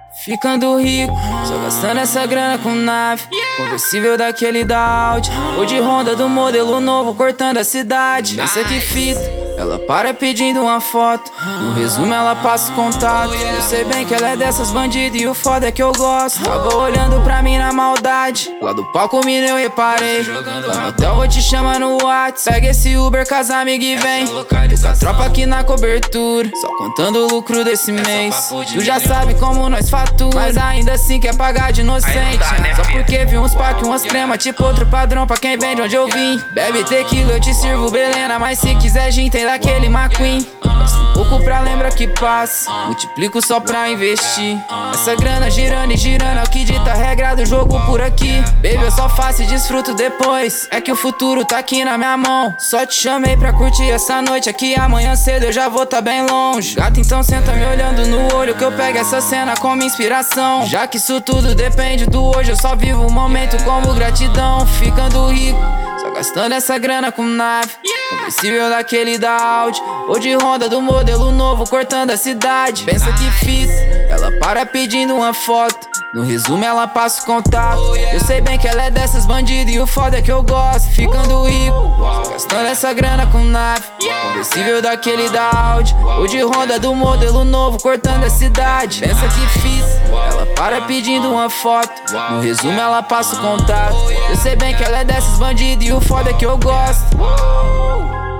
Ficando rico, só gastando essa grana com nave. Conversível daquele da Audi, ou de Honda do modelo novo, cortando a cidade. Pensa que fita, ela para pedindo uma foto. No resumo ela passa o contato. Eu sei bem que ela é dessas bandidas e o foda é que eu gosto. Tava olhando pra mim na maldade, lá do palco mina eu reparei. Lá no hotel vou te chamar no WhatsApp. Pega esse Uber com as amigas e vem. Com a tropa aqui na cobertura, só contando o lucro desse mês. Tu já sabe como nós fatura, mas ainda assim quer pagar de inocente. Só porque vi uns pack, umas crema, tipo outro padrão pra quem vem de onde eu vim. Bebe tequila, eu te sirvo Belena, mas se quiser gin tem daquele McQueen. Um pouco pra lembra que passa, multiplico só pra investir. Essa grana girando e girando é o que dita a regra do jogo por aqui. Baby, eu só faço e desfruto depois, é que o futuro tá aqui na minha mão. Só te chamei pra curtir essa noite aqui, amanhã cedo eu já vou tá bem longe. Gata, então senta me olhando no olho que eu pego essa cena como inspiração. Já que isso tudo depende do hoje, eu só vivo o momento como gratidão. Ficando rico, só gastando essa grana com nave. Conversível daquele da Audi, ou de Honda do modelo novo, cortando a cidade. Pensa que fita, ela para pedindo uma foto. No resumo ela passa o contato. Eu sei bem que ela é dessas bandidas e o foda é que eu gosto. Ficando rico, só gastando essa grana com nave. Conversível daquele da Audi, ou de Honda do modelo novo, cortando a cidade. Pensa que fita, ela para pedindo uma foto. No resumo ela passa o contato. Eu sei bem que ela é dessas bandidas e o foda é que eu gosto.